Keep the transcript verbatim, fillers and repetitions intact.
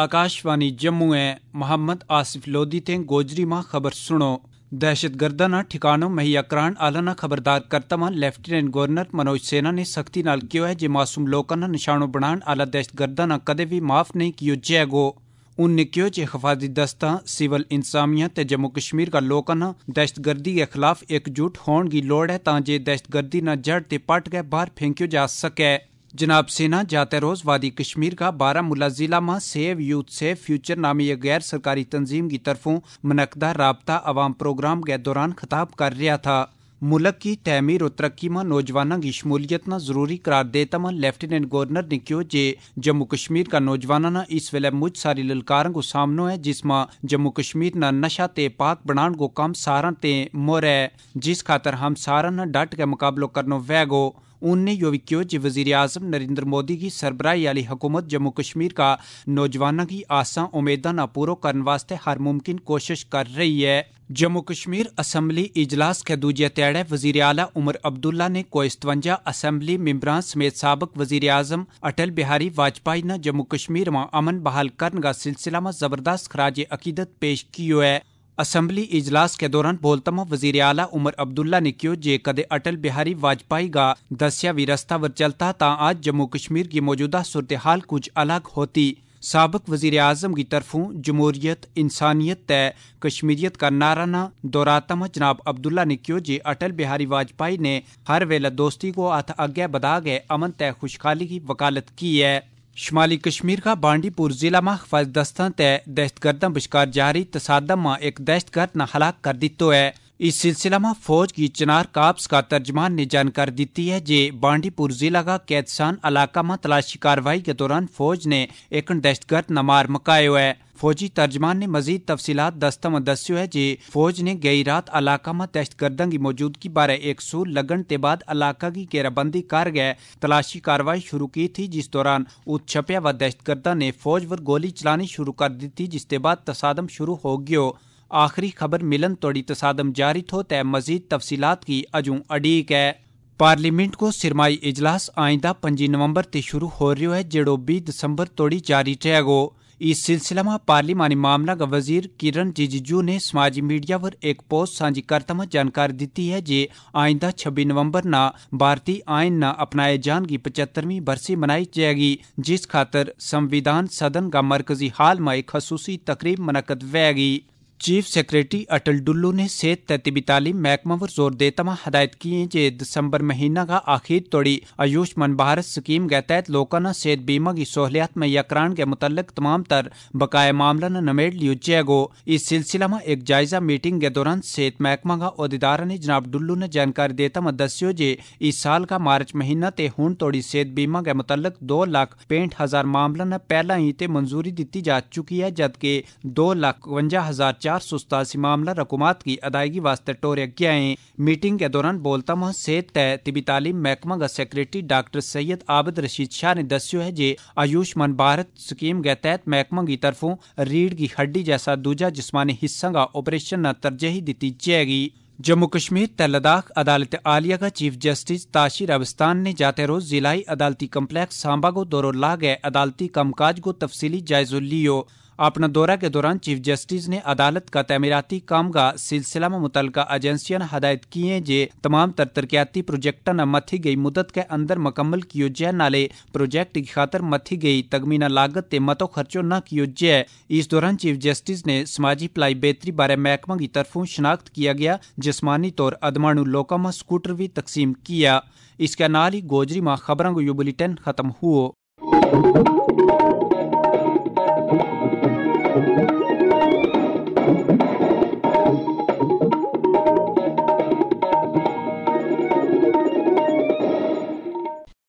आकाशवाणी जम्मू है। मोहम्मद आसिफ लोधी थे गोजरी मां खबर सुनो। दहशत गर्दाना ठिकानों मुहैया करान आलाना खबरदार करता मां लेफ्टिनेंट गवर्नर मनोज सिन्हा ने सख्ती नाल किया है जे मासूम लोगों ना निशानों बनान आला दहशत गर्दाना कदे भी माफ नहीं कियो जाएगो। उनने कहो जे हिफाजती दस्ता सिविल इंतजामिया ते जम्मू कश्मीर का लोगों ना दहशतगर्दी के खिलाफ एकजुट होने की लोड़ है तां जे दहशतगर्दी ना जड़ ते पट के बाहर फेंकियो जा सके। जनाब सिन्हा जाते रोज वादी कश्मीर का बारामूला जिला में सेव यूथ सेव फ्यूचर नामी एक गैर सरकारी तंजीम की तरफों मनकदा राबता अवाम प्रोग्राम के दौरान खिताब कर रहा था। मुल्क की तमीर और तरक्की में नौजवानों की शमूलियत न जरूरी करार देता में लेफ्टिनेंट गवर्नर ने कहो जे जम्मू कश्मीर का नौजवाना ना इस वेले मुझ सारी ललकारों को सामनो है जिसमें जम्मू कश्मीर न नशा ते पाक बनाने को काम सारा ते मोर है जिस खातर हम सारा न डट के मुकाबलो करनो वैगो। उनने यो भी कहो कि वजीर आजम नरेंद्र मोदी की सरबराही वाली हुकूमत जम्मू कश्मीर का नौजवानों की आसां उम्मीदां न पूरो करने वास्ते हर मुमकिन कोशिश कर रही है। जम्मू कश्मीर असम्बली इजलास के दूजे ध्याड़े वजीर आला उमर अब्दुल्ला ने कोई इकवंजा असम्बली मेंबरान समेत साबिक वजीर आजम अटल बिहारी वाजपेयी ने जम्मू कश्मीर में अमन बहाल करने का सिलसिला में जबरदस्त खराज अकीदत पेश कियो है। असम्बली इजलास के दौरान बोलता में वजीर आला उमर अब्दुल्ला ने कहो जे कदे अटल बिहारी वाजपेयी का दसिया भी रस्ता वर चलता ता आज जम्मू कश्मीर की मौजूदा सूरत हाल कुछ अलग होती। साबिक वजीर आजम की तरफों जमहूरियत इंसानियत तय कश्मीरियत का नारा न दोहराता में जनाब अब्दुल्ला ने कहो जे अटल बिहारी वाजपेयी ने हर वेला दोस्ती को हथ आगे बढ़ा गए अमन तय खुशहाली की वकालत की है। शुमाली कश्मीर का बांडीपुर जिला में हिफाजत दस्ता तय दहशतगर्दा बश्कार जारी तसादम में एक दहशतगर्द न हलाक कर दितो है। इस सिलसिला में फौज की चिनार काप्स का तर्जमान ने जानकारी दी है जे बांडीपुर जिला का कैदसान इलाका में तलाशी कार्रवाई के दौरान फौज ने एक दहशतगर्द न मार मकायो है। फौजी तर्जमान ने मजीद तफसीलात दस्ता में दस्यो है जे फौज ने गई रात इलाका में दहशतगर्दों की मौजूदगी बारे एक सूर लगन के बाद इलाका की घेराबंदी कर गए तलाशी कार्रवाई शुरू की थी जिस दौरान उत्छपिया व दहशतगर्दा ने फौज पर गोली चलानी शुरू कर दी थी जिसके बाद तसादम शुरू हो गयो। आखिरी खबर मिलन तोड़ी तसादम जारी थो तय मजीद तफसीलात की अजू अड़ीक है। पार्लियामेंट को सिरमाई इजलास आइंदा पंजी नवंबर ते शुरू हो रही है जेड़ो बीस दिसंबर तोड़ी जारी रहेगो। इस सिलसिला में पार्लिमानी मामला का वजीर किरण रिजिजू ने समाजी मीडिया पर एक पोस्ट साझी करता में जानकारी दी है जे आइंदा छब्बीस नवंबर न भारतीय आइन न अपनाए जान की पचहत्तरवीं बरसी मनाई जाएगी जिस खातर संविधान सदन का मरकजी हाल में एक खसूसी तकरीब मनकद वेगी। चीफ सेक्रेटरी अटल डुल्लू ने सेहत ते तिबी तालीम महकमा पर जोर देता में हदायत की है जे दिसंबर महीना का आखिर तोड़ी आयुष्मान भारत स्कीम के तहत लोगों ने सेहत बीमा की सहूलियत मुहैया कराने के मुतल्लिक तमाम तर बकाया मामला न नमेड़ लियो जाएगो। इस सिलसिला में एक जायजा मीटिंग के दौरान सेहत महकमा का अहदेदार ने जनाब डुल्लू ने जानकारी देता में दस्यो जे इस साल का मार्च महीना ते हुण तोड़ी सेहत बीमा के मुतल्लिक दो लाख पैंठ हजार मामला न पहला ही ते मंजूरी दी जा चुकी है जबकि दो लाख इकवंजा हजार चार सौ सतासी मामला रकूमात की अदायगी वास्ते टोरे गया है। मीटिंग के दौरान बोलता वहां सेहत तय तिबी तालीम महकमा का सेक्रेटरी डॉक्टर सैयद आबिद रशीद शाह ने दस्यो है जे आयुष्मान भारत स्कीम के तहत महकमा की तरफों रीढ़ की हड्डी जैसा दूजा जिस्मानी हिस्सा का ऑपरेशन न तरजीह दी जाएगी। जम्मू कश्मीर ते लद्दाख अदालत आलिया का चीफ जस्टिस ताशिर अबस्तान ने जाते रोज जिलाई अदालती कम्प्लेक्स सांबा को दौरो ला गए अदालती कामकाज को तफसीली जायजो लियो। अपना दौरा के दौरान चीफ जस्टिस ने अदालत का तमीराती काम का सिलसिला में मुतलका एजेंसियां ने हदायत की है जे तमाम तर तरक्याती प्रोजेक्ट न मथी गई मुदत के अंदर मुकम्मल कियो जाए नाले प्रोजेक्ट की खातर मथी गई तगमीना लागत ते मतो खर्चो न कियो जाए। इस दौरान चीफ जस्टिस ने समाजी भलाई बेहतरी बारे महकमा की तरफों शनाख्त किया गया जिस्मानी तौर अदमाणु लोगों में स्कूटर भी तकसीम किया। इसके नाल ही गोजरी में खबरों को यू बुलेटिन खत्म हुआ।